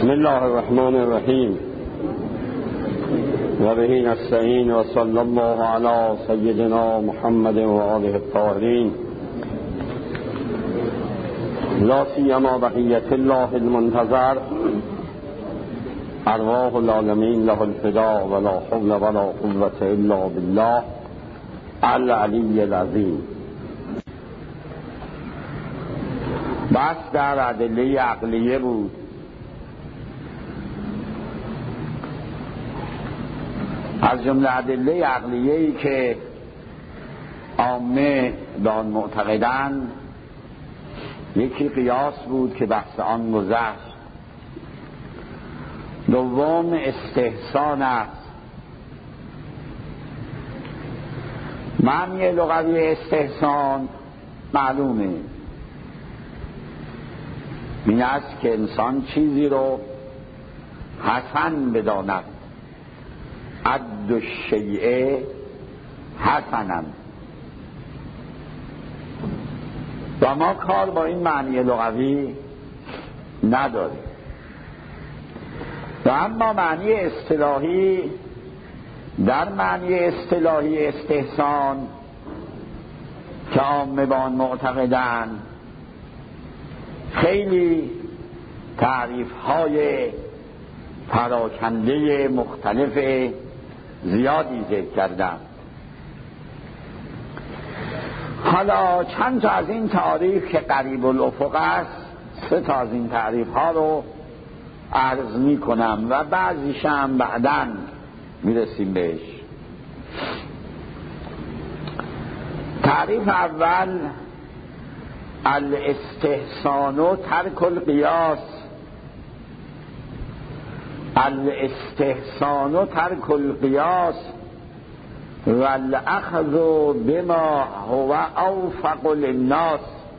بسم الله الرحمن الرحیم و به نستعین و صلی الله علی سیدنا محمد و آله الطاهرین لا سیما بقیة الله المنتظر ارواح العالمین له الفدا ولا حول ولا قوة الا بالله العلی العظیم. بس در ادله عقلیه بود. از جمله ادله عقلیه‌ای که عامه به آن معتقدند یکی قیاس بود که بحث آن گذشت، دوم استحسان است. معنی لغوی استحسان معلومه، این است که انسان چیزی رو حسن بداند. عد الشیء حسنا. و ما کار با این معنی لغوی نداریم. و اما معنی اصطلاحی، در معنی اصطلاحی استحسان که عامه به آن معتقدند خیلی تعریف‌های پراکنده مختلف زیادی ذکر کردم. حالا چند تا از این تعریف که قریب الافق است، 3 تا از این تعریف ها رو عرض می کنم و بعضیش هم بعداً می رسیم بهش. تعریف اول: الاستحسان ترک القیاس. الاستحسان ترک القیاس والاخذ بما هو اوفق للناس.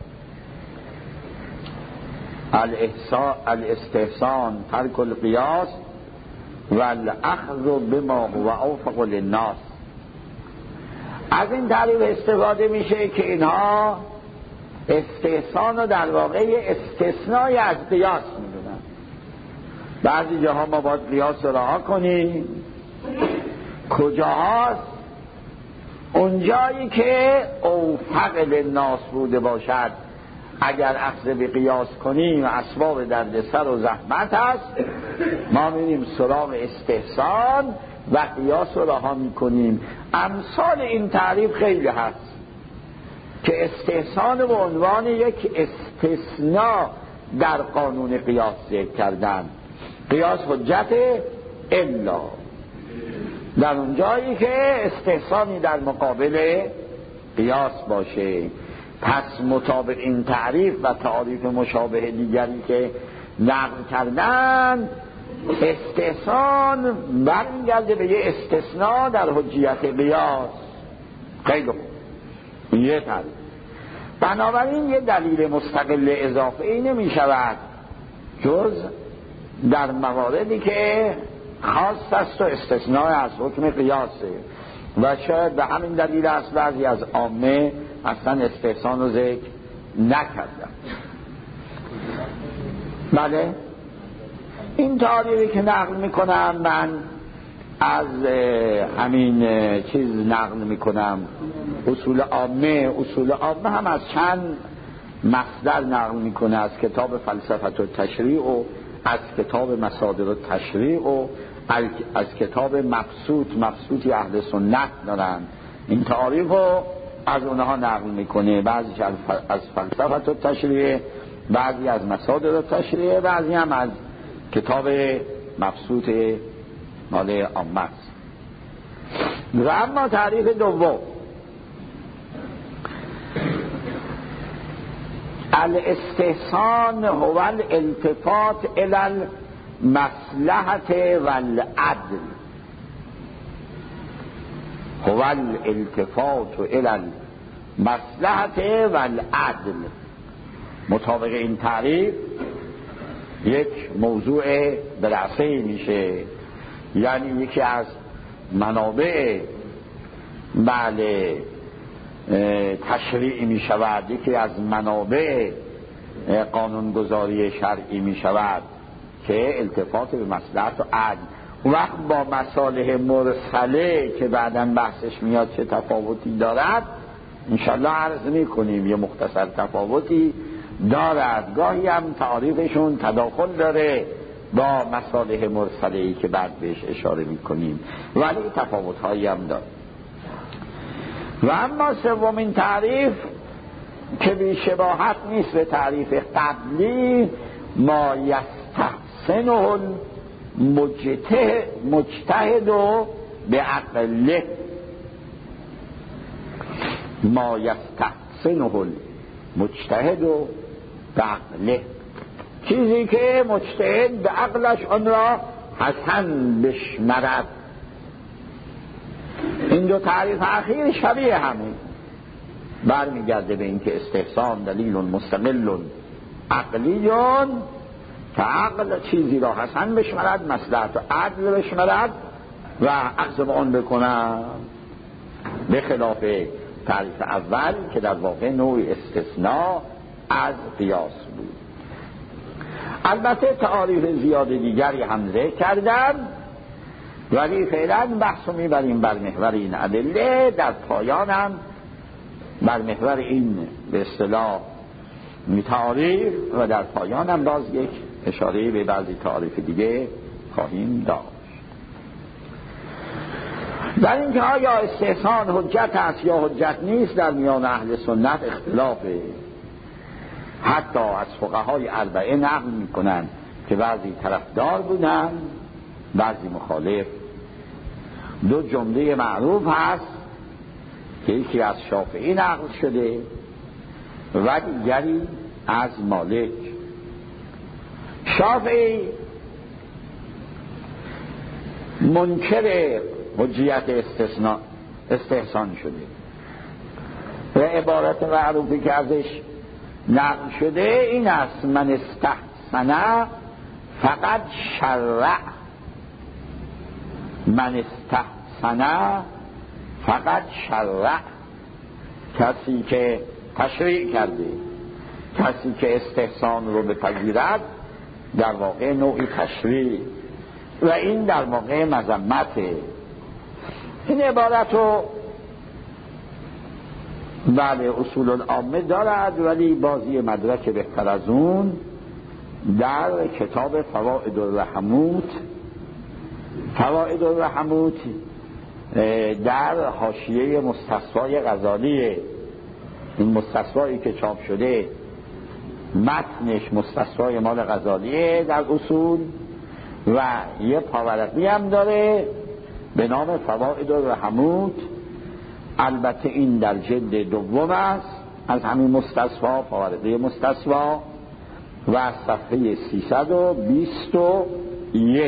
الاستحسان ترک القیاس والاخذ بما هو اوفق للناس. از این تعریف استفاده میشه که اینها استحسان رو در واقع استثنای از قیاس میدونن. بعضی جاها ما باید قیاس رو رها کنیم. کجاهاست؟ اونجایی که اوفق للناس بوده باشد. اگر اخذ به قیاس کنیم اسباب دردسر و زحمت است، ما میریم سراغ استحسان و قیاس رو رها میکنیم. امثال این تعریف خیلی هست که استحسان به عنوان یک استثناء در قانون قیاس ذکر کردن. قیاس حجت الا در اون جایی که استحسانی در مقابل قیاس باشه. پس مطابق این تعریف و تعریف مشابه دیگری که نقل کردن، استحسان برمیگرده به یه استثناء در حجیت قیاس. خیلی خوب، یه تعریف. بنابراین یه دلیل مستقل اضافه ای نمی شود جز در مواردی که خاص است و استثناء از حکم قیاسه. و شاید به همین دلیل است بعضی از عامه اصلا استحسان رو ذکر نکردن. بله، این تعریفی که نقل میکنم من از همین چیز نقل میکنم، اصول عامه هم از چند مصدر نقل میکنه، از کتاب فلسفه التشریع و از کتاب مصادر التشریع و از کتاب مبسوطی اهل سنت دارن. این تعریف رو از اونها نقل میکنه، بعضی از فلسفه التشریع، بعضی از مصادر التشریع، بعضی هم از کتاب مبسوط مال عامه است. و اما تعریف دوم: الاستحسان هو الالتفات الى المصلحة والعدل. هو الالتفات الى المصلحة والعدل. مطابق این تعریف یک موضوع برعصه میشه، یعنی یکی از منابع تشریعی می شود، یکی از منابع قانونگذاری شرعی می شود که التفات به مصلحت و عدل. وقت با مصالح مرسله که بعداً بحثش میاد چه تفاوتی دارد انشالله عرض میکنیم. یه مختصر تفاوتی دارد، گاهی هم تعاریفشون تداخل داره با مصالح مرسله‌ای که بعد بهش اشاره میکنیم، ولی تفاوت‌هایی هم داره. و اما سومین تعریف که بی شباهت نیست به تعریف قبلی، ما یستحسنه المجتهد به عقله. ما یستحسنه المجتهد به عقله، چیزی که مجتهد به عقلش آن را حسن بشمرد. این دو تعریف اخیر شبیه همین، برمیگرده به اینکه استحسان دلیل مستقل عقلیون که عقل چیزی را حسن بشمرد، مصلحت و عدل بشمرد و عکس آن بکنند، به خلاف تعریف اول که در واقع نوع استثناء از قیاس بود. البته تعاریف زیاد دیگری هم ذکر کردم، ولی فعلا بحثو میبریم بر محور این ادله. در پایانم بر محور این به اصطلاح تعاریف و در پایانم باز یک اشاره به بعضی تعاریف دیگه خواهیم داشت. در اینکه آیا استحسان حجت است یا حجت نیست در میان اهل سنت اختلافه. حتی از فقهای اربعه نقل میکنن که بعضی طرفدار بودن بعضی مخالف. دو جمله معروف هست که یکی از شافعی نقل شده و دیگری از مالک. شافعی منکر حجیت استحسان شده و عبارت معروفی که ازش نقل شده این است: من استحسن فقط شرع. من استحسن فقط شرع، کسی که تشریع کرده، کسی که استحسان رو بپذیرد در واقع نوعی تشریع و این در واقع مذمته. این عبارت رو بله اصول العامه دارد، ولی بازی مدرک بهتر از اون در کتاب فوائد الرحموت در حاشیه مستصفای غزالی، این مستصفایی که چاپ شده متنش مستصفای مال غزالیه در اصول و یه پاورقی هم داره به نام فوائد الرحموت. البته این در جلد دوم است از همین مستصفا، پاورقی مستصفا، و صفحه 321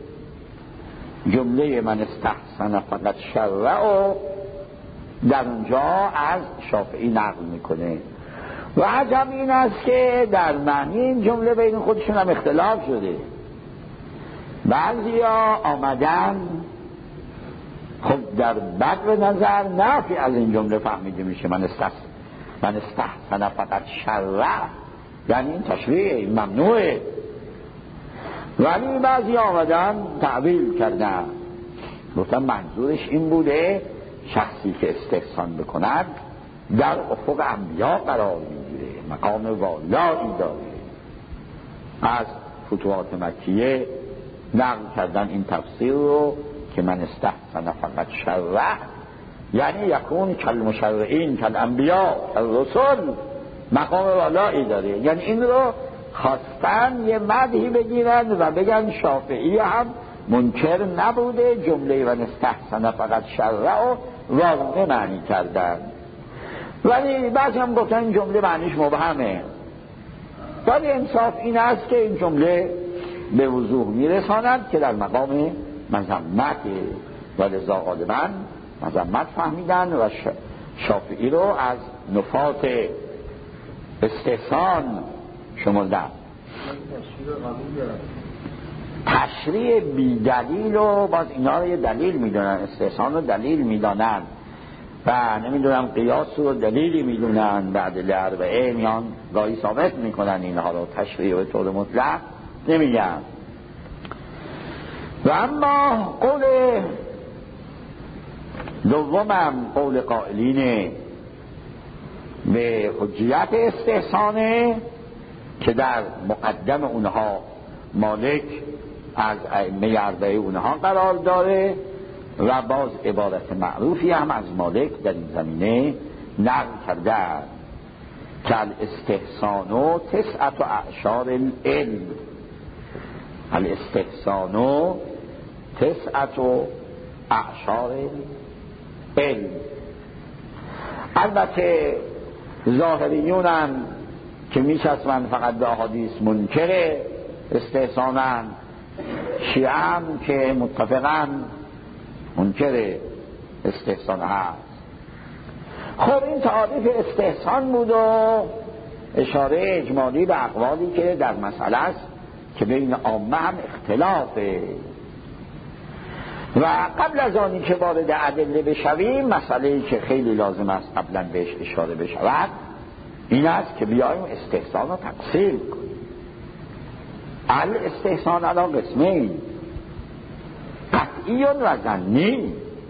جمله من استحسن فقط شرع در اونجا از شافعی نقل میکنه. و عجب این است که در معنی این جمله بین خودشون هم اختلاف شده. بعضیا آمدن خب در بدو نظر نفی از این جمله فهمیده میشه من استحسن فقط شرع، یعنی این تشریع، این ممنوعه. ولی بعضی آمدن تعبیل کردن، گفتن منظورش این بوده شخصی که استحسان بکند در افق انبیا قرار میگیره، مقام والایی داره. از فتوحات مکیه نقل کردن این تفسیر رو که من استحسن فقط شرع، یعنی یکون کالمشرعین کالانبیا کالرسل، مقام والایی داره. یعنی این رو خواستن یه مدحی بگیرن و بگن شافعی هم منکر نبوده، جمله من استحسن فقط شرع و واضح معنی کردن. ولی بعضی هم گفتن این جمله معنیش مبهمه. ولی انصاف این است که این جمله به وضوح میرساند که در مقام مذمت و لذا غالبا مذمت فهمیدن و شافعی رو از نفات استحسان شمردن. تشریع بی دلیل و باز اینا رو یه دلیل میدونن، استحسان رو دلیل میدانن و نمیدونم قیاس رو دلیلی میدونن، بعد الاربعه میان گاهی ثابت میکنن اینها رو، تشریع به طور مطلق نمیگن. و اما قول دومم قول قائلین به حجیت استحسانه که در مقدم اونها مالک از ائمه اربعه اونها قرار داره و باز عبارت معروفی هم از مالک در این زمینه نقل کرده که الاستحسان تسعة اعشار العلم. الاستحسان تسعة اعشار العلم. البته ظاهریون هم که میچسبن فقط به احادیث منکر استحسانن، شیعه هم که متفقا منکر استحسان هست. خب این تعریف استحسان بود و اشاره اجمالی به اقوالی که در مسئله است که بین عامه هم اختلافه. و قبل از آنی که وارد ادله بشویم، مسئله‌ای که خیلی لازم است قبلا بهش اشاره بشود این است که بیاییم استحسان رو تقسیم کنیم. الاستحسان علی قسمین، قطعی و ظنی.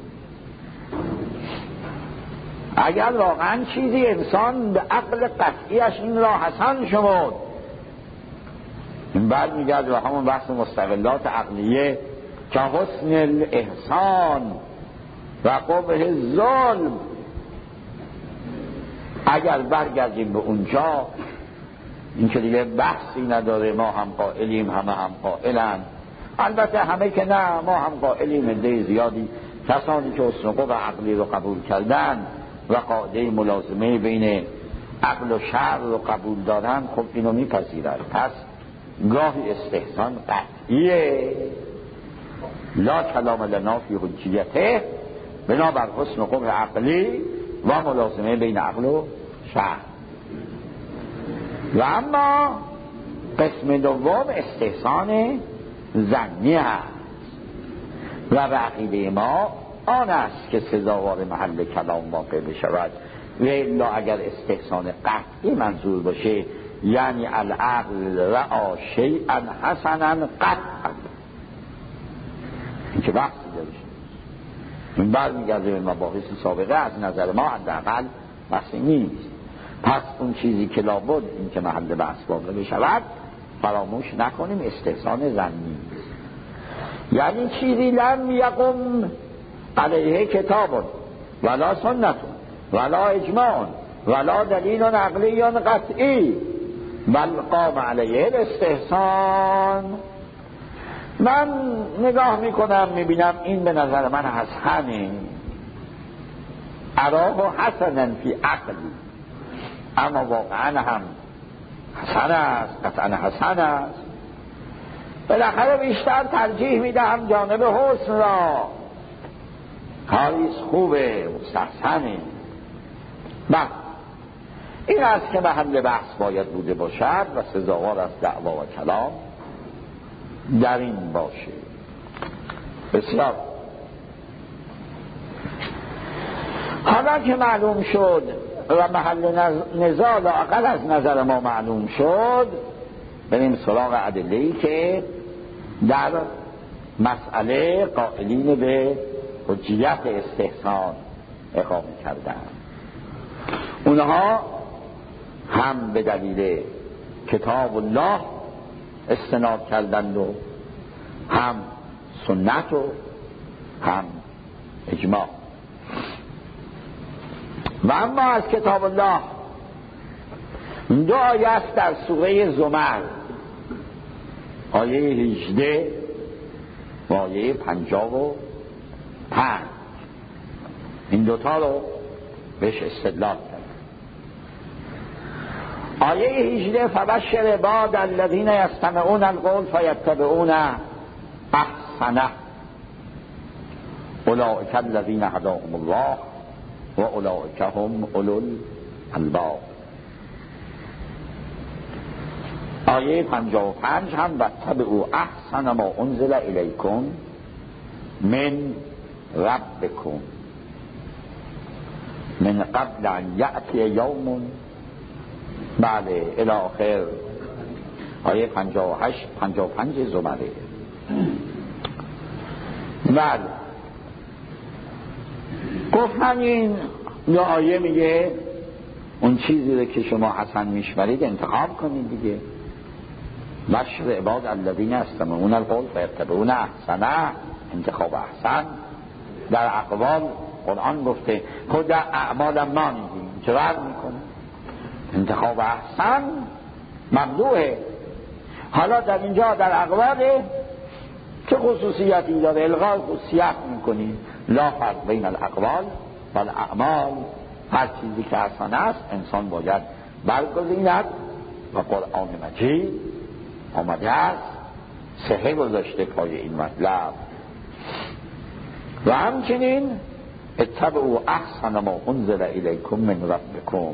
اگر واقعا چیزی انسان به عقل قطعیش این را حسن شمرد، این بعد میگرد و همون بحث مستقلات عقلیه که حسن الاحسان و قبح الظلم، اگر برگردیم به اونجا این که دیگه بحثی نداره، ما هم قائلیم، همه هم قائلن. البته همه که نه، ما هم قائلیم، عده زیادی کسانی که حسن قبح عقلی رو قبول کردن و قاعده ملازمه بین عقل و شرع رو قبول دارن، خب اینو میپذیرن. پس گاهی استحسان قطعیه، لا کلام لنا فی حجیته، بنابر حسن قبح عقلی و ملازمه بین عقل و شرع. و اما قسم دوم استحسان ظنی هست و به عقیده ما آن است که سزاوار محل کلام واقع بشود. و الا اگر استحسان قطعی منظور باشه، یعنی العقل رأى شیئا حسنا قطعا، این که بحثی داره. این برمیگرده به مباحث سابقه، از نظر ما حداقل بحثی نیست. پس اون چیزی که لابد این که محل بحث واقع بشود فراموش نکنیم استحسان ظنی، یعنی چیزی لم یقم علیه کتاب ولا سنت ولا اجماع ولا دلیل عقلی قطعی بل قام علیه الاستحسان. من نگاه میکنم میبینم این به نظر من حسنه، اراه حسنا فی عقلی، اما واقعا هم حسن است، قطعا حسن است. بالاخره بیشتر ترجیح میدهم جانب حسن را، کاریست خوبه، مستحسنه. بس این است که محل بحث باید بوده باشد و سزاوار از دعوا و کلام در این باشه. بسیار. حالا که معلوم شد و محل نزاع لااقل از نظر ما معلوم شد، بریم سراغ ادله‌ای که در مسئله قائلین به حجیت استحسان اقامه کردن. اونها هم به دلیل کتاب الله استناد کردند و هم سنت و هم اجماع. و اما از کتاب الله دو آیه است در سوره زمر، آیه 18 و آیه 55. این دوتا رو بهش استدلال کرد. آیه 18 فبشر عباد الذین یستمعون القول فیتبعون احسنه اولئک الذین هداهم الله و اولئک هم اولو الالباب. آیه 55 هم واتبعوا احسن ما انزل الیکم من ربکم من قبل ان یأتی یوم، بله الی آخر آیه 58 55 زمره. بله گفت همین آیه میگه اون چیزی رو که شما حسن میشمرید انتخاب کنید دیگه. بشر عباد الذین یستمعون القول فیتبعون احسنه، انتخاب احسن. در اقوال قرآن گفته خود در اعمال ما میگیم چرا میکنه انتخاب احسن ممدوحه. حالا در اینجا در اقوال چه خصوصیتی داره؟ الغای خصوصیت میکنی لا فرق بین الاقوال و الاعمال. هر چیزی که حسن است انسان باید برگزیند و قرآن مجید آمده است صحه گذاشته پای این مطلب. و همچنین اتبعوا احسن ما انزل الیکم من ربکم،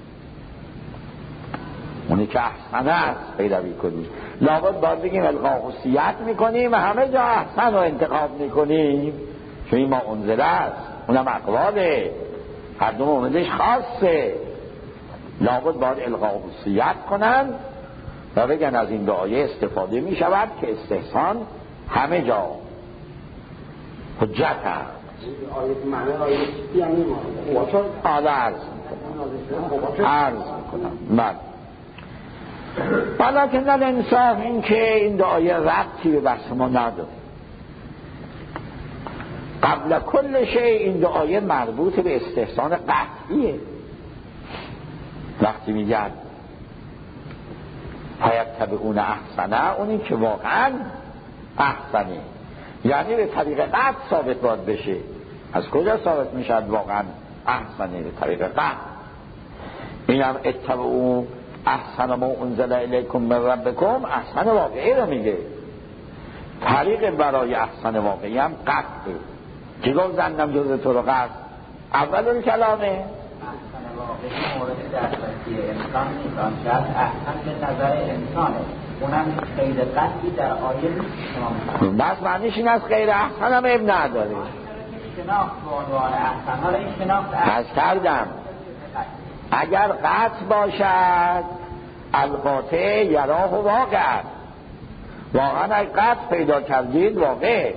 اونی که احسن است پیروی کنید. لابد باید بگیم القا خصوصیت میکنیم و همه جا احسن رو انتخاب میکنیم چون این ما انزل است، اونم اقواله، هر دو موردش خاصه. لابد باید القا خصوصیت کنن و بگن از این دو آیه استفاده میشود که استحسان همه جا حجت هست. عرض میکنم بلکن الانصاف این که این دو آیه ربطی به بحث ما نداره. قبل کل شی این دو آیه مربوط به استحسان قطعیه. وقتی میگن فیتبعون احسنه، اونی که واقعا احسنه، یعنی به طریق قطع ثابت باید بشه. از کجا ثابت میشد واقعا احسنه؟ به طریق قطع. اینم اتبعوا احسن ما انزل الیکم من ربکم، احسن واقعی رو میگه. طریق برای احسن واقعی هم قطعه. چی گفت زنم جز تو رو قطع؟ اول اون کلامه احسن واقعی مورد دسترسی انسان نیستان، شاید احسن به نظر انسانه، اونم غیر قطعی در آیه نیست. بس معنیش این از غیر احسن هم اب نداره. شناخت به عنوان احسن، حالا این شناخت از کردم اگر قطع باشد القاطع یراه و واقع، واقعا اگر قطع پیدا کردید واقع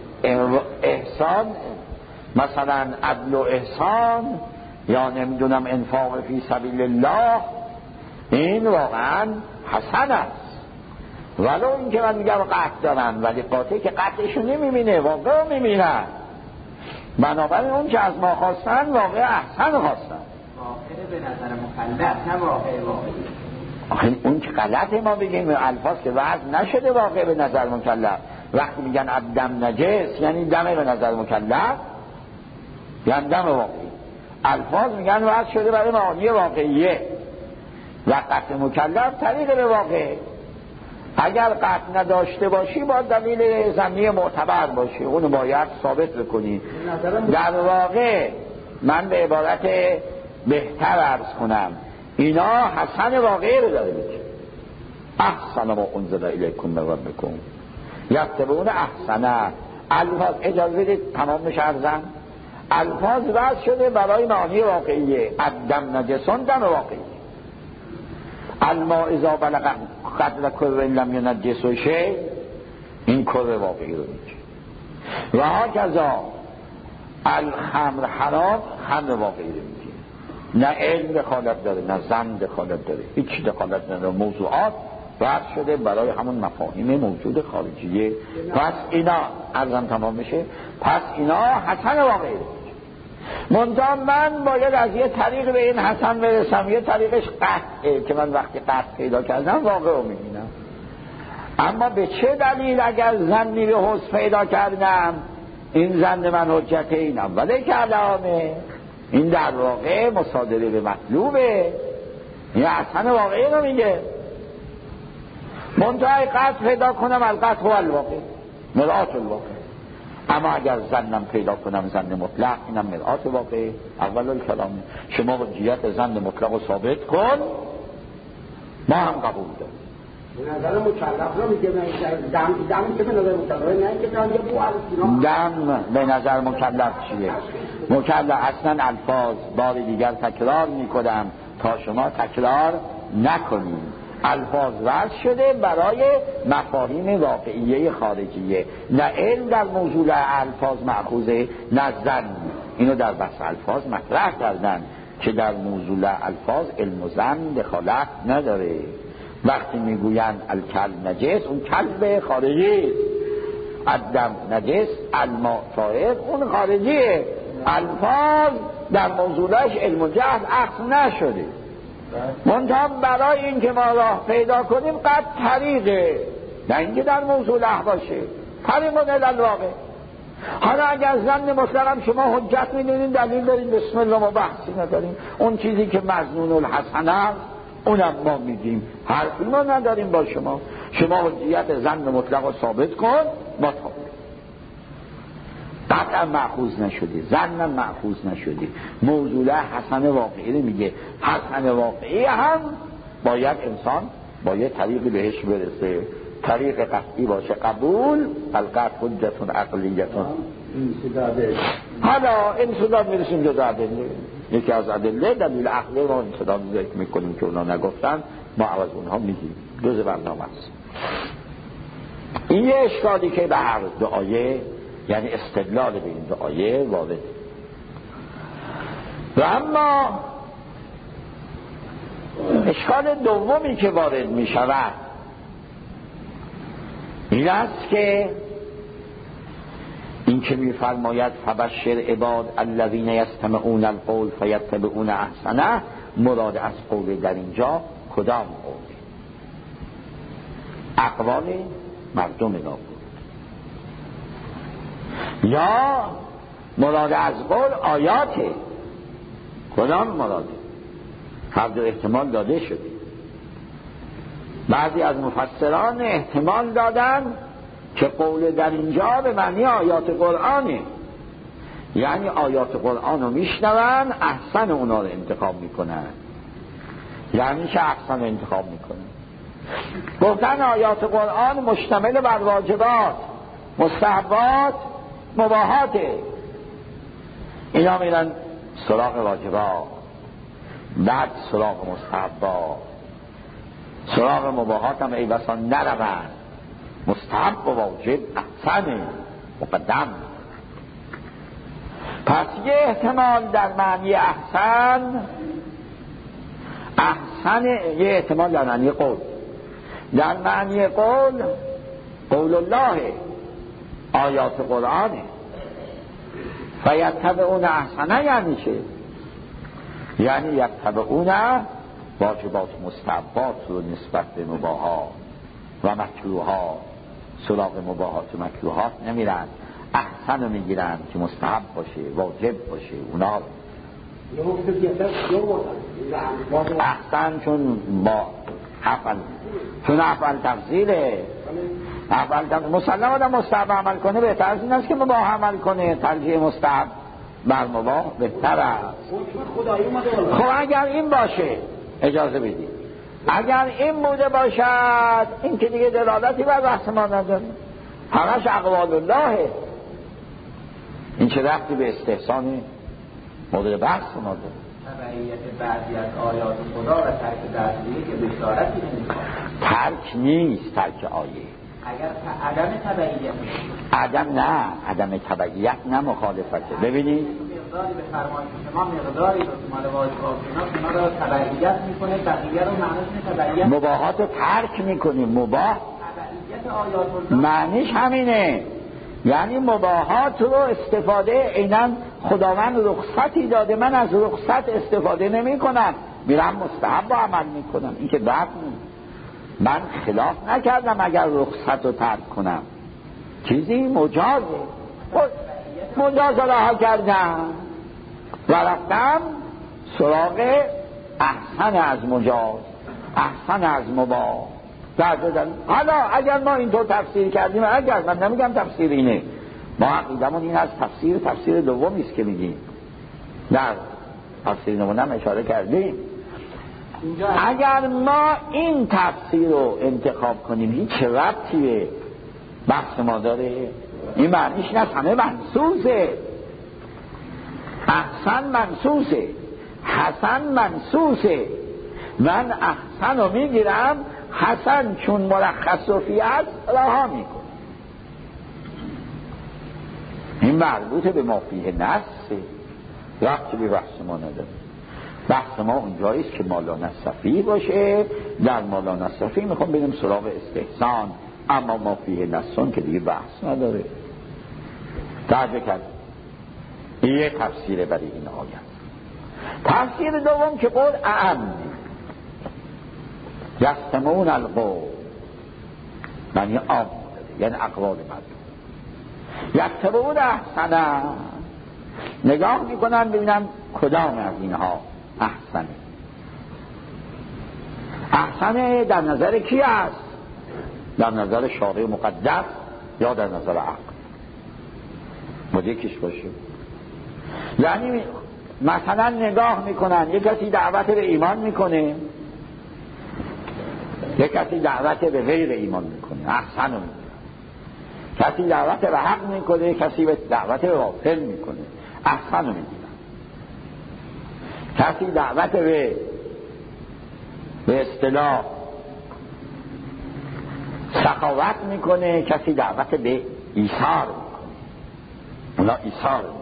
احسان، مثلا عدل و احسان یا نمیدونم انفاق فی سبیل الله، این واقعا حسن است. ولو این که من میگم قطع دارن ولی قاطع که قطعشو نمیبینه، واقع رو میبینن. بنابراین اون که از ما خواستن واقع احسن خواستن، واقع به نظر مکلف، نه واقع واقعی. آخه اون که غلط ما بگیم الفاظ که وضع نشده واقع به نظر مکلف. وقتی میگن دم نجس یعنی دم به نظر مکلف، یعنی دم واقعی. الفاظ میگن وضع شده برای معانی واقعیه و قطع مکلف طریق به واقع. اگر قطع نداشته باشی با دلیل ضمنی معتبر باشی، اونو باید ثابت بکنی. در واقع من به عبارت بهتر عرض کنم، اینا حسن واقعی رو داره میگه. احسن ما انزل الیکم من ربکم یتبعون احسنه. الفاظ اجازه بدید تمام بشه عرضم. الفاظ وضع شده برای معانی واقعیه. الدم نجسون دم واقعی، الماء اذا بلغ قدر کر لم ینجسه شیء، این کر واقعی رو میگه. و هکذا الخمر حرام، خمر واقعی رو میگه. نه علم دخالت داره نه ظن دخالت داره، هیچ دخالت نداره. موضوعات وضع شده برای همون مفاهیم موجود خارجیه. پس اینا عرضم تمام میشه، پس اینا حسن واقعی رو میگه. منتها من باید از یه طریق به این حسن برسم، یه طریقش قطعه که من وقتی قطع پیدا کردم واقع رو میبینم. اما به چه دلیل اگر ظنی به حسن پیدا کردم این ظن من حجت این اوله کلامه، این در واقع مصادره به مطلوبه، این حسن واقعی رو میگه. منتها قطع پیدا کنم القطع هو الواقع مرآت الواقع. اما اگر ظنم پیدا کنم ظن مطلق، اینم مرآت واقع. اول الکلام شما حجیت ظن مطلق رو ثابت کن، ما هم قبول داریم. به نظر مکلف رو میگه دم که به نظر مکلف نه که دم یه بو دم به نظر مکلف چیه؟ مکلف اصلا الفاظ بار دیگر تکرار میکنم تا شما تکرار نکنید. الفاظ وضع شده برای مفاهیم واقعیه خارجیه، نه علم در موضوع الفاظ مأخوذه نه ظن. اینو در بحث الفاظ مطرح کردن که در موضوع الفاظ علم و ظن دخالت نداره. وقتی میگویند الکلب نجس، اون کلب خارجی، الدم نجس، الماء طاهر، اون خارجیه. الفاظ در موضوعش علم و جهل اخذ نشده. منتها برای این که ما راه پیدا کنیم قد طریقه، نه اینکه در موضوع باشه، طریق الواقع. حالا اگر ظن مطلقم شما حجت میدونین، دلیل دارین، بسم الله، ما بحثی نداریم. اون چیزی که مظنون الحسن است اونم ما میگیم، حرفی ما نداریم با شما. شما حجیت ظن مطلق رو ثابت کن، ما ثابت. قطعا مأخوذ نشدی، ظنم مأخوذ نشدی. موضوع حسن واقعی رو میگه. حسن واقعی هم باید انسان با یه طریقی بهش برسه، طریق قطعی باشه، قبول. القطع حجتون عقلیتون. حالا انصداد میرسیم جدا ادله. یکی از ادله دلیل عقلی ما انصداد ذکر میکنیم که اونا نگفتن، ما عوض اونها میگیم. جز برنامه است. این یه اشکالی که به هر دعایه، یعنی استدلال به این دعایه وارد. و اما اشکال دومی که وارد می شود این است که این که می فرماید فبشر عباد الذین یستمعون القول فیتبعون احسنه، مراد از قول در اینجا کدام قول؟ اقوال مردم نابود، یا مراد از قول آیاته؟ کدام مراده؟ هر دو احتمال داده شده. بعضی از مفسران احتمال دادن که قول در اینجا به معنی آیات قرآنه، یعنی آیات قرآن رو میشنون، احسن اونا رو انتخاب میکنن. یعنی چه احسن رو انتخاب میکنن؟ گفتن آیات قرآن مشتمل بر واجبات، مستحبات، مباحاته. اینا میرن سراغ واجبات، بعد سراغ مستحبات، سراغ مباحات هم ای بسا نروند. مستحب و واجب احسن مقدم. پس یه احتمال در معنی احسن یه احتمال در معنی قول. در معنی قول الله، آیات قرآنه. فیتبعون احسنه یعنی چه؟ یعنی یتبعون واجبات مستحبات رو نسبت به مباحات و مکروهات، سراغ مباحات و مکروهات نمیرن، احسن رو میگیرن که مستحب باشه، واجب باشه. اونا احسن چون با افعل تفضیله. مسلم آدم مستحب عمل کنه بهتر از این است که مباح عمل کنه. ترجیح مستحب بر مباح بهتر است. خب اگر این باشه اجازه بدید، اگر این بوده باشد، این که دیگه دلالتی بر بحث ما نداره، همش اقوال اللهه. این چه ربطی به استحسان مورد بحث ما داره؟ تبعیت بعضی از آیات خدا و ترک بعضیه که بشارتی نمی‌کنه. ترک نیست، ترک آیه. اگر عدم تبعیت، عدم تبعیت نه مخالفته. ببینید مقداری به فرمایش شما، مقداری به مال واجبات شما را تبعیت میکنه، بقیه رو معنیش تبعیت، مباحات رو ترک میکنیم. مباح تبعیت آیات الله معنیش همینه، یعنی مباحات رو استفاده عیناً خداوند رخصتی داده، من از رخصت استفاده نمی کنم، میرم مستحب عمل میکنم. این که بد نیست. من خلاف نکردم اگر رخصت رو ترک کنم، چیزی مجازه، مجاز رها کردم و رفتم سراغ احسن از مجاز، احسن از مباح. حالا اگر ما اینطور تفسیر کردیم، اگر من نمیگم تفسیر اینه، ما عقیدمون این از تفسیر دومی است که میگیم، در تفسیر نمونم اشاره کردیم. اگر ما این تفسیر رو انتخاب کنیم، هیچ ربطی به بحث ما داره؟ این معنیش نه همه منسوسه. احسن منسوسه، حسن منسوسه. من احسن رو میگیرم، حسن چون مرخص و فی است رها میکنم. این مربوط به ما فیه نصه، ربطی به بحث ما نداره. بحث ما اونجاییست که مالا نصفی باشه. در مالا نصفی میخوام بریم سراغ استحسان، اما ما فیه نصون که دیگه بحث نداره. توجه کرد. این یک تفسیر برای این آیه. تفسیر دوم که قول اعم یستمعون القول، معنی عام، یعنی اقوال مردم. یتبعون احسنه، نگاه میکنن ببینن کدام از اینها احسنه. احسنه در نظر کی است؟ در نظر شارع مقدس یا در نظر عقل؟ باید یکیش باشه. یعنی مثلا نگاه میکنن یک کسی دعوت به ایمان میکنه، یک کسی دعوت به غیر ایمان میکنه، احسن رو میکنه. کسی دعوت به حق میکنه، کسی به دعوت به باطل میکنه، احسن رو میکنه. کسی دعوت به اصطلاح سخاوت میکنه، کسی دعوت به ایثار میکنه، اونا ایثار میکنه.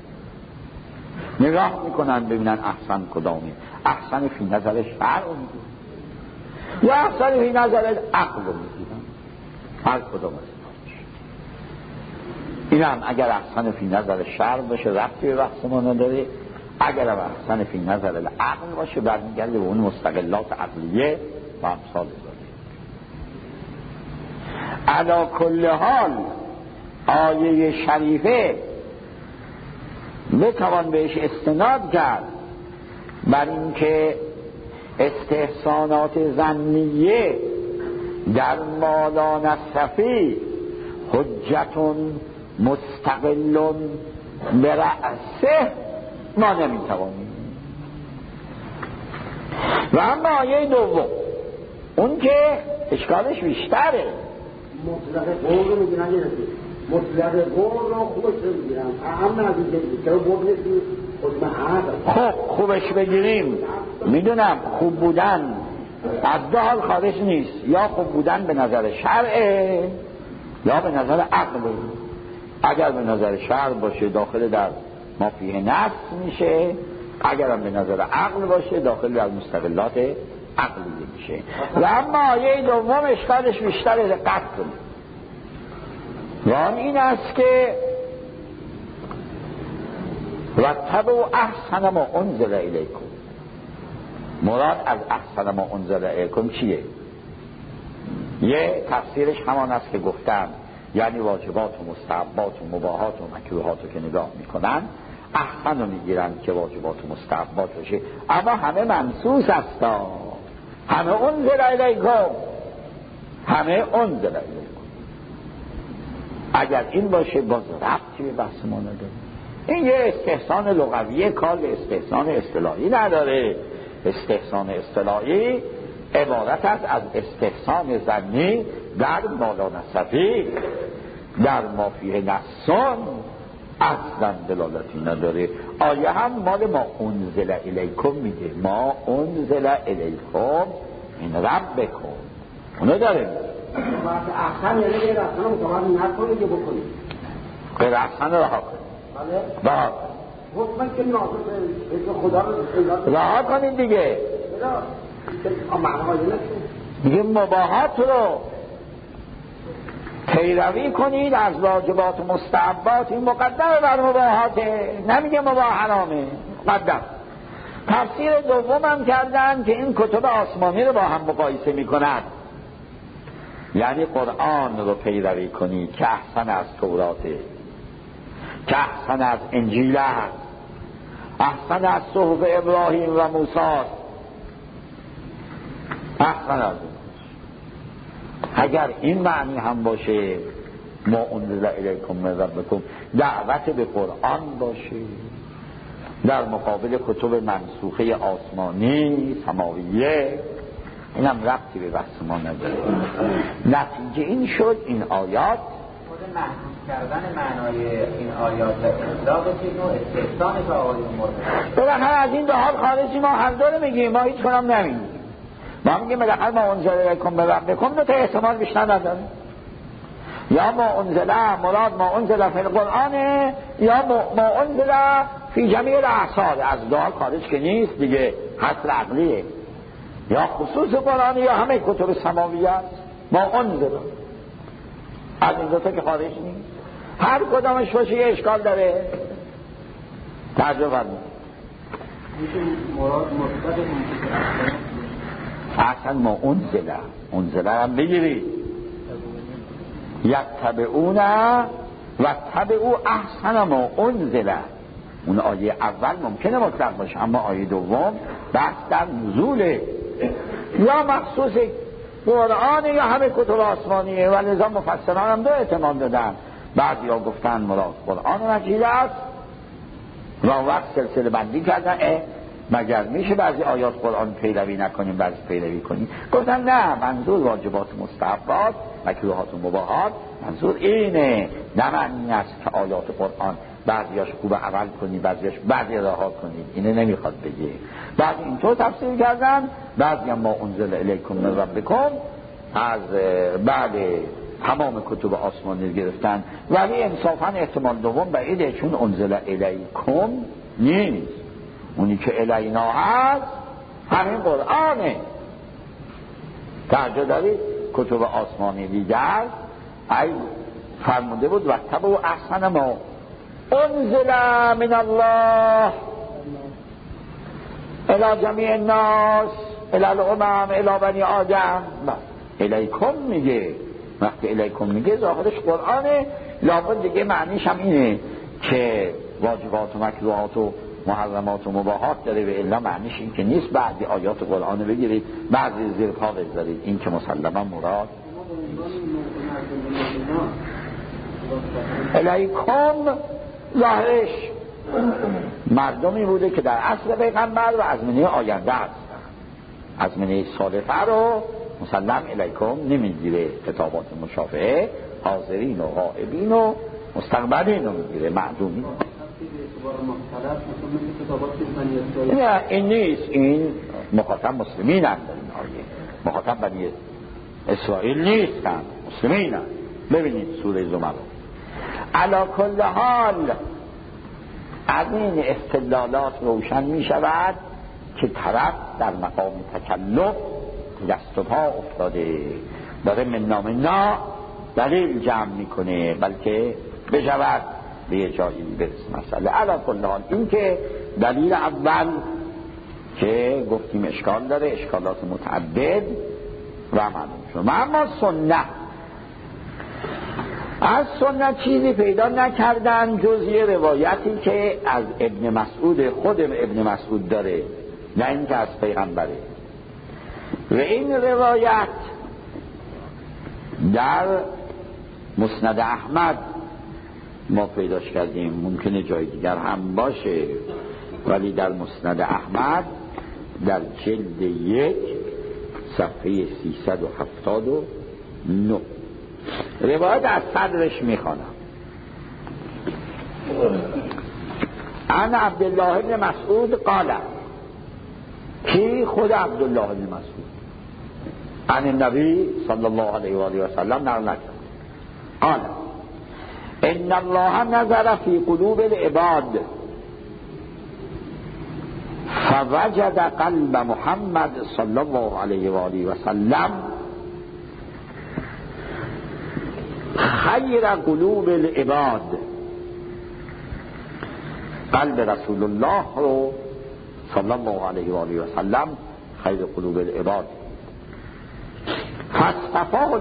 نگاه میکنن ببینن احسن کدامه. احسن فی نظر شرع رو میگیرن یا احسن فی نظر عقل رو میگیرن، هر کدام از این هم اگر احسن فی نظر شرع باشه ربطی به بحث ما نداره، اگر هم احسن فی نظر عقل باشه برمیگرده به اون مستقلات عقلیه و امثال داره. علی کل حال آیه شریفه بتوان بهش استناد کرد بر اینکه استحسانات ظنیه در مالا نصفی حجتون مستقلون برأسه ما نمیتوانیم. و اما آیه دوم اون که اشکالش بیشتره، مطلق قول رو میگیرن، مطلق قول رو خوبش رو میگیرن، اهم از این که چرا قول نشید خب خوبش بگیریم. میدونم خوب بودن از دو حال خارج نیست، یا خوب بودن به نظر شرعه یا به نظر عقله. اگر به نظر شرع باشه داخل در ما فیه نفس میشه، اگر هم به نظر عقل باشه داخل در مستقلات عقلی میشه. و اما آیه دوم اشکالش بیشتره، دقت کنید. و این است که واتبعوا احسن ما انزل الیکم. مراد از احسن ما انزل الیکم چیه؟ یه تفسیرش همان است که گفتم، یعنی واجبات و مستحبات و مباحات و مکروهات رو که نگاه میکنن احسن رو میگیرن که واجبات و مستحبات باشه، اما همه منصوص هستا، همه انزل الیکم، همه انزل الیکم. اگر این باشه باز ربطی به بحث ما نداره. این یه استحسان لغویه، کار به استحسان اصطلاحی نداره. استحسان اصطلاحی عبارت است از استحسان ظنی در مالا نصفی، در ما فیه نصون اصلا دلالتی نداره. آیه هم مال ما انزل الیکم میگه، ما انزل الیکم این ربکم، اونو داره احسن یعنی غیر احسن رو متوازی نکنید که بکنید، غیر احسن رو رها کنید. بله حکمت که ناظر خدا رو رها کنید دیگه. دیگه مباحات رو پیروی کنید از واجبات و مستحبات. این مقدمه بر مباحاته، نمیگه مباح حرامه، مقدم. تفسیر دوم هم کردن که این کتب آسمانی رو با هم مقایسه میکنند، یعنی قرآن رو پیروی کنید که احسن از توراته، که احسن از انجیل است، احسن از صحف ابراهیم و موسی، احسن از اون. اگر این معنی هم باشه ما انزل الیکم من ربکم، دعوت به قرآن باشه در مقابل کتب منسوخه آسمانی سماویه، این هم ربطی به بحث ما نداره. نتیجه این شد این آیات خود محدود کردن معنای این آیات و اطلاق این و استحسان تا آقای مورد بلکه از این دو حال خارجی ما هر داره میگیم، ما هیچ کنم نمیگیم. ما میگیم بالاخره ما انزل الیکم بربکم دو تا احتمال بیشتر نداره، یا ما انزل مراد ما انزل فی القرآن یا ما انزل فی جمیع الاعصار، از دعا خارج که نیست دیگه، حصر عقلیه، یا خصوص قرآن یا همه کتب سماویه است. ما انزل از این دوتا که خارج نیست، هر کدامش باشه یه اشکال داره. ترجمه فرمود مراد مثبت اصلا ما انزله هم بگیرید، یتبعون و تبعو احسن ما انزله. اون آیه اول ممکنه مطلق باشه، اما آیه دوم بحث در نزوله، یا مخصوص قرآن یا همه کتب آسمانیه. و لذا مفسران هم دو احتمال دادن، بعضی ها گفتن مراد قرآن مجید است و وقت سلسله بندی کردن مگر میشه بعضی آیات قرآن پیروی نکنیم بعضی پیروی کنیم؟ گفتن نه، منظور واجبات مستحبات مکروهات و مباحات، منظور اینه، نه معنی است که آیات قرآن بعضیاش خوب عمل کنی بعضیاش بعضی رها کنی، اینه نمیخواد بگه. بعضی اینطور تفسیر کردن، بعضی هم ما انزل الیکم من ربکم از بعد تمام کتب آسمانی گرفتن، ولی انصافا احتمال دوم بعیده، چون انزل الیکم نیست، اونی که الینا هست همین قرآنه. توجه دارید؟ کتب آسمانی دیگر ای فرموده بود و تبعوا احسن ما انزل من الله الی جمیع الناس الی الامم الی بنی آدم. الیکم میگه، وقتی الیکم میگه ظاهرش قرآنه، لابد دیگه معنیش هم اینه که واجبات و مکروهات و محرمات و مباحات داره، و الا معنیش این که نیست بعضی آیات قرآن بگیرید بعضی زیر پا بذارید، این که مسلما مراد الیکم ظاهرش مردمی بوده که در عصر پیغمبر و ازمنه آینده است، ازمنه صالحه رو مسلم الیکم نمیگیره، کتابات مشافهه حاضرین و غائبین و مستقبلین رو میگیره، معدومین. نه این نیست، این مخاطب مسلمین هم در این آیه، مخاطب بنی اسرائیل نیستن، مسلمین هم. ببینید سوره زمر علا کل حال از این استدلالات روشن می شود که طرف در مقام تکلف دست و پا افتاده، داره منا دلیل جمع میکنه، بلکه بشود به یه جایی برس مسئله. علا کل حال این که دلیل اول که گفتیم اشکال داره، اشکالات متعدد و معلوم شد. اما سنت، از سنت چیزی پیدا نکردن جز یه روایتی که از ابن مسعود، خود ابن مسعود داره، نه این که از پیغمبره، و این روایت در مسند احمد ما پیداش کردیم، ممکنه جای دیگر هم باشه، ولی در مسند احمد در جلد 1 صفحه 379 روایت از صدرش میخوانم. عن عبدالله بن مسعود قال، کی؟ خود عبدالله بن مسعود عن النبی صلی الله علیه و آله و سلم نقل نکرد. قال ان الله نظر فی قلوب العباد فوجد قلب محمد صلی الله علیه و آله و سلم خیر قلوب العباد. قلب رسول الله رو صلی الله علیه و آله و سلم خیر قلوب العباد، فاصطفاه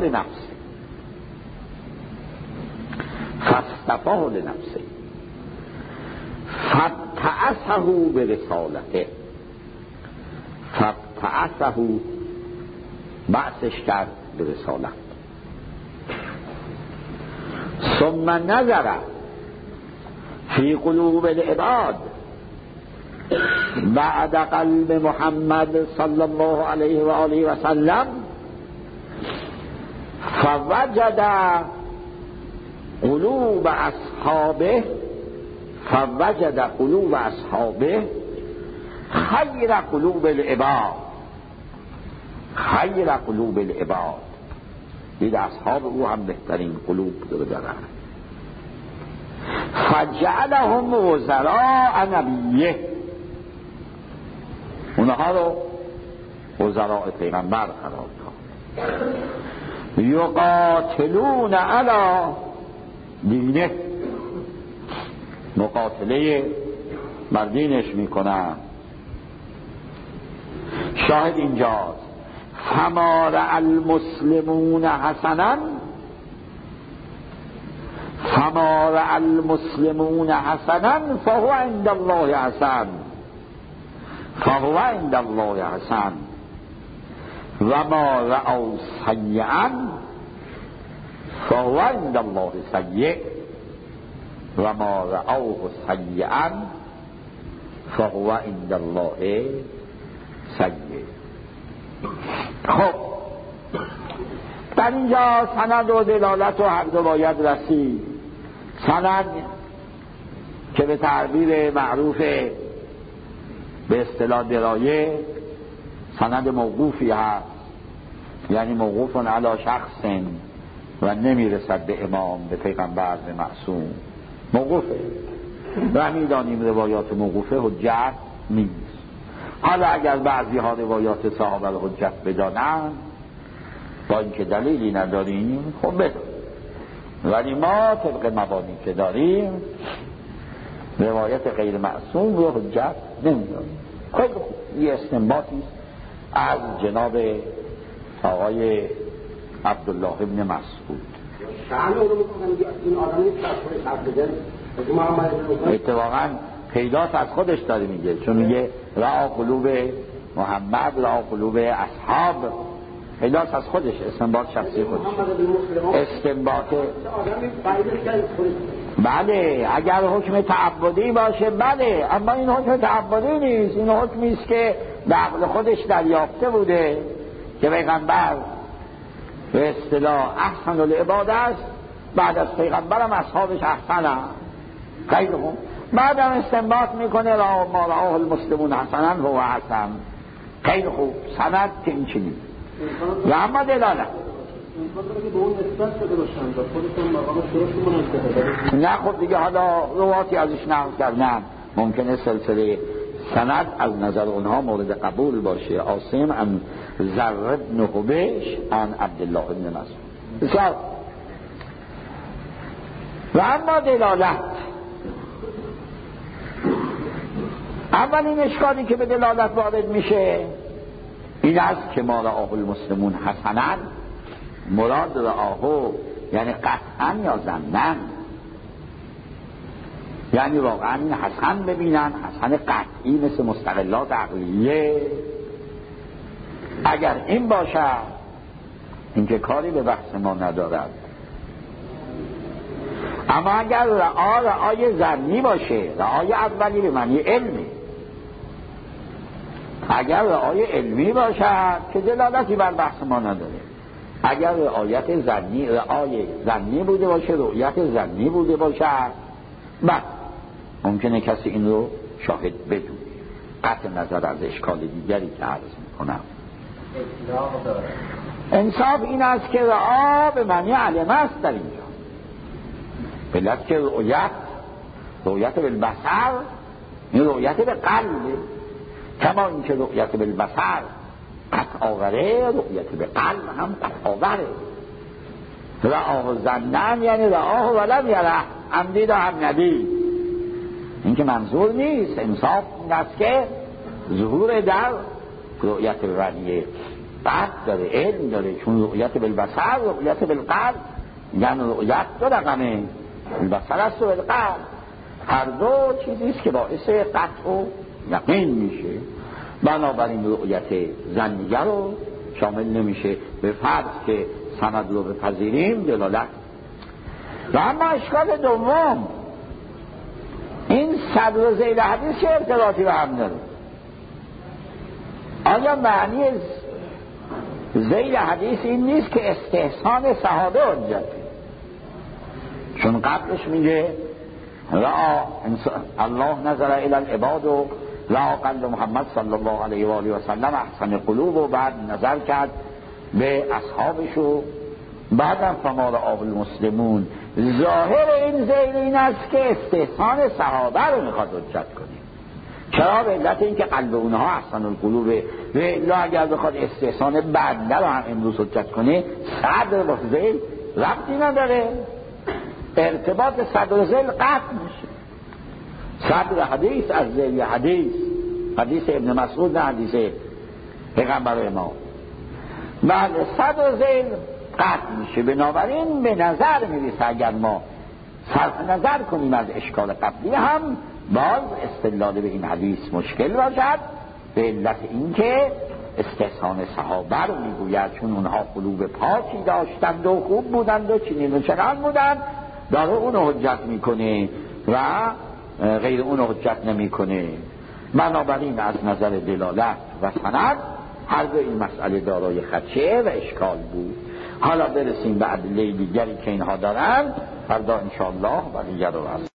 لنفسه فابتعثه برسالته، بعثش کرد به رسالت. ثم نظر فی قلوب العباد بعد قلب محمد صلی الله علیه و آله و سلم فوجد قلوب اصحابه خیر قلوب العباد. خیر قلوب العباد، دید اصحاب او هم بهترین قلوب دارن. فجعلهم وزراء نبیه، اونها رو وزراء پیغمبر قرار داد. یقاتلون علی دینه، مقاتله بر دینش میکنن. شاهد اینجاست فما رأى المسلمون حسنا، فما رأى المسلمون حسنا فهو عند الله حسن، فهو عند الله حسن، و ما رأوا سیئا فهو عند الله سیئ، و ما رأوه سیئا فهو عند الله سیئ. خب در اینجا سند و دلالت و هر دو باید رسید. سند که به تعبیر معروف به اصطلاح درایه سند موقوفی هست، یعنی موقوف علی شخص و نمیرسد به امام، به پیغمبر، به معصوم، موقوفه و میدانیم روایات موقوفه حجت نیست. حالا اگر بعضی ها روایات صحابه رو حجت بدانن با اینکه دلیلی نداریم خب بدون، ولی ما طبق مبانی که داریم روایت غیر معصوم رو حجت نمیدانیم. خیلی خوب، یه استنباطی از جناب آقای عبدالله ابن مسعود. اتفاقا پیداست از خودش داره میگه، چون میگه رأى قلوب محمد، رأى قلوب اصحاب، پیداست از خودش، استنباط شخصی خودش، استنباط. بله اگر حکم تعبدی باشه بله، اما این حکم تعبدی نیست، این حکمی است که به عقل خودش دریافته بوده که پیغمبر به اصطلاح احسن العباد است، بعد از پیغمبرم اصحابش احسن هم. خیلی خوب، بعدم استنباط میکنه ما رآه المسلمون حسنا هو حسن. خیلی خوب، سند که این چنین و اما دلالت نه. خب دیگه حالا رواتی ازش نقل کردن، ممکنه سلسله سند از نظر اونها مورد قبول باشه. عاصم عن زر بن حبیش عن عبدالله بن مسعود. بسیار. و اما دلالت، اولین اشکالی که به دلالت وارد میشه این است که ما رآه المسلمون حسنا، مراد رآه یعنی قطعا یا ظنا، یعنی واقعا این حسن ببینن، حسن قطعی مثل مستقلات عقلیه. اگر این باشه این که کاری به بحث ما ندارد. اما اگر رآی ظنی باشه، رآی اولی به معنی علمی، اگر رآی علمی باشه که دلالتی بر بحث ما نداره. اگر رآیت ظنی، رآی ظنی بوده باشه، رؤیت ظنی بوده باشه، بعد ممکنه کسی این رو شاهد بدونه. قطع نظر از اشکال دیگری که عرض میکنم، انصاف این است که رآ به معنی علم است در اینجا، بلد که رؤیت بالبصر این رؤیت به قلب، کما این که رؤیت بالبصر قطع آوره، رؤیت به قلب هم قطع آوره. رآه ظنن یعنی رآه ولم یره، هم دید و هم ندید، این که منظور نیست. انصاف این است که ظهور در رؤیت ولیه بعد داره، علم داره، چون رؤیت بالبصر رؤیت بالقلب، یعنی رؤیت دو رقمه، البصر است و بالقلب، هر دو چیزیست که باعث قطع و یقین میشه. بنابراین رؤیت ظنیه رو شامل نمیشه، به فرض که سند رو بپذیریم دلالت. و اما اشکال دوم، این صدر و ذیل حدیث چه ارتباطی به هم داره؟ آیا معنی ذیل حدیث این نیست که استحسان صحابه حجته؟ چون قبلش میگه الله نظر الی العباد و لا اقل محمد صلی الله علیه و آله و سلم احسن قلوب و بعد نظر کرد به اصحابش و بعدم فما رآه المسلمون. ظاهر این ذیل این است که استحسان صحابه رو میخواد حجت کنیم. چرا؟ به علت این که قلب اونها احسن القلوبه. و الا اگر بخواد استحسان بنده رو هم امروز حجت کنه، صدر با ذیل ربطی نداره، ارتباط صدر و ذیل قطع میشه. صدر حدیث از ذیل حدیث ابن مسعود، نه حدیث پیغمبر ما. بله صدر و ذیل قطع میشه. بنابراین به نظر میرسه اگر ما صرف نظر کنیم از اشکال قبلی هم باز استدلال به این حدیث مشکل باشد، به علت اینکه استحسان صحابه رو میگوید، چون اونها قلوب پاکی داشتند و خوب بودند و چنین و چنان بودند، داره اونو حجت میکنه و غیر اونو حجت نمیکنه. بنابراین از نظر دلالت و سند هر دو این مسئله دارای خدشه و اشکال بود. حالا برسیم به ادله دیگری که اینها دارن، فردا انشاءالله و دیگر رو